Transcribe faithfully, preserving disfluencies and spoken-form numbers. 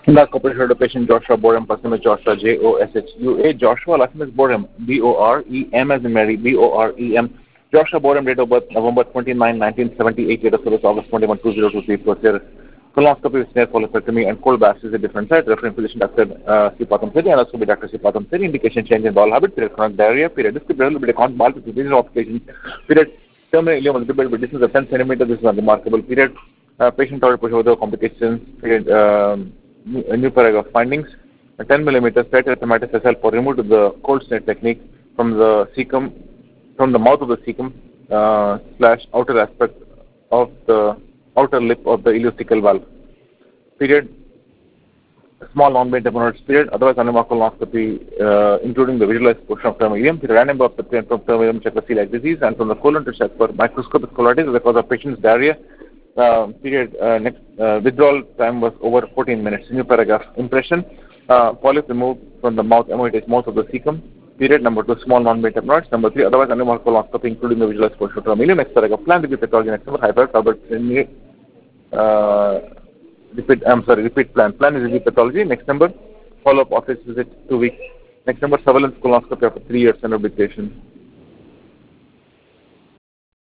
Last corporate heard of patient Joshua Boreham, first name is Joshua, J O S H U A. Joshua, last name is Boreham, B O R E M as in Mary, B O R E M. Joshua Boreham, date of birth November twenty-ninth, nineteen seventy-eight, date of service August twenty-first, two thousand twenty-three, procedure colonoscopy with snare polypectomy and cold bath is a different site. Referring physician Doctor Uh, Sipatam Seri and also be Doctor Sipatam Seri. Indication change in bowel habit, period chronic diarrhea, period disciplinary bit of bowel with disease occasion, period terminal ileum with a distance of ten centimeters. This is a remarkable period. Uh, patient tolerant push over complications, period. Um, a new paragraph findings. A ten millimeter straight arithmetic is help for removed the cold snare technique from the cecum, from the mouth of the cecum uh, slash outer aspect of the outer lip of the ileocecal valve. Period. Small non-brain hemorrhage. Period. Otherwise, anemocal colonoscopy, uh, including the visualized portion of terminal period. Random of the plane from terminal check for celiac disease and from the colon to check for microscopic colitis because of patient's diarrhea. Uh, period. Uh, next uh, withdrawal time was over fourteen minutes. New paragraph. Impression. Uh, polyp removed from the mouth, emulates mouth of the cecum. Period. Number two, small non-brain hemorrhoids. Number three, otherwise anemocal colonoscopy, including the visualized portion of terminal. Next paragraph. Plan to be pathology. Next number, hypercarboxemia. Uh, repeat. I'm sorry. Repeat plan. Plan is review pathology. Next number, follow-up office visit two weeks. Next number, surveillance colonoscopy after three years under dictation.